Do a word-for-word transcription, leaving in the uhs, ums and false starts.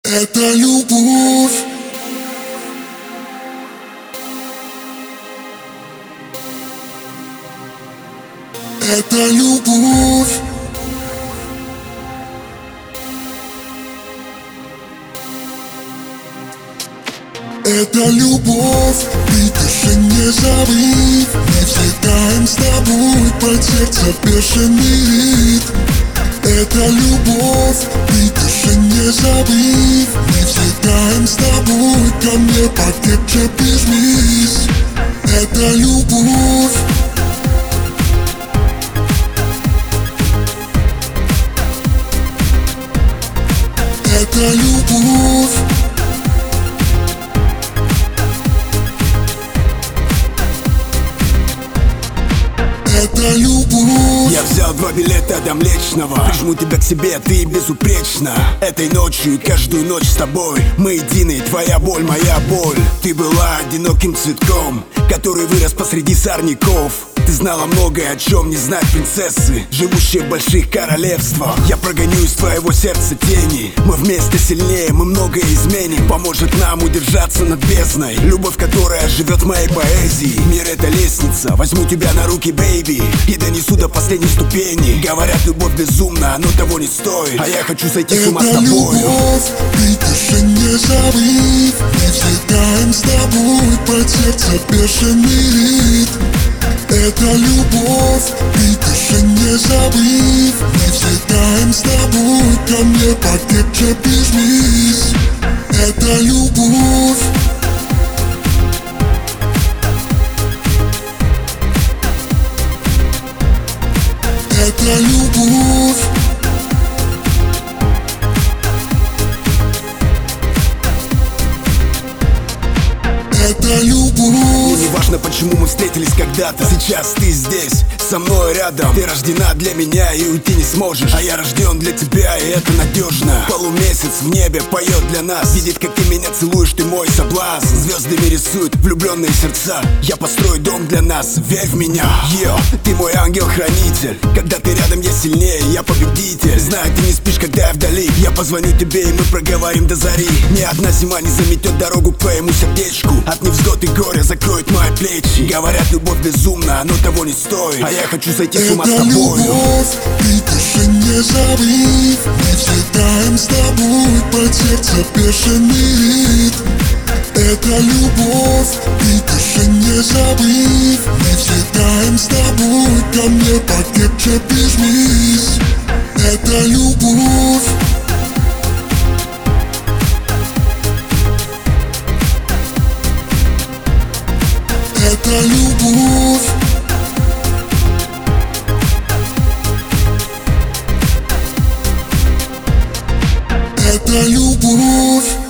Это любовь. Это любовь. Это любовь, и ты же не забыв. Мы взлетаем с тобой под сердце бешеный ритм. Это любовь, и ты же не забыв. Мы взлетаем с тобой, ко мне покрепче прижмись. Это любовь. Это любовь. Это любовь. Я взял два билета до Млечного. Прижму тебя к себе, ты безупречна. Этой ночью и каждую ночь с тобой мы едины, твоя боль, моя боль. Ты была одиноким цветком, который вырос посреди сорняков. Ты знала многое, о чем не знают принцессы, живущие в больших королевствах. Я прогоню из твоего сердца тени. Мы вместе сильнее, мы многое изменим. Поможет нам удержаться над бездной. Любовь, которая живет в моей поэзии. Мир — это лестница, возьму тебя на руки, бэйби, и донесу до последней ступени. Говорят, любовь безумна, но того не стоит. А я хочу сойти с ума с тобою. Это любовь, и ты же не забыв. Мы взлетаем с тобой под сердце бешеный ритм. Это любовь, и ты же не забыв. Мы взлетаем с тобой, ко мне покрепче прижмись. Это любовь. Это любовь. Это любовь. Мне не важно, почему мы встретились когда-то. Сейчас ты здесь, со мной рядом. Ты рождена для меня и уйти не сможешь. А я рожден для тебя, и это надежно. Полумесяц в небе поет для нас. Видит, как ты меня целуешь, ты мой соблазн. Звездами рисуют влюбленные сердца. Я построю дом для нас, верь в меня. Йо, ты мой ангел-хранитель. Когда ты рядом, я сильнее, я победитель. Знаю, ты не спишь, когда я вдали. Я позвоню тебе, и мы проговорим до зари. Ни одна зима не заметет дорогу к твоему сердечку. От невзгод и горя закроют мои плечи. Говорят, любовь безумна, но того не стоит. А я хочу сойти с ума с Это тобою. любовь, и ты же не забыв. Мы взлетаем с тобой под сердце бешеный ритм. Это любовь, и ты же не забыв. Мы взлетаем с тобой, ко мне покрепче прижмись. Это любовь. Это любовь. Это любовь.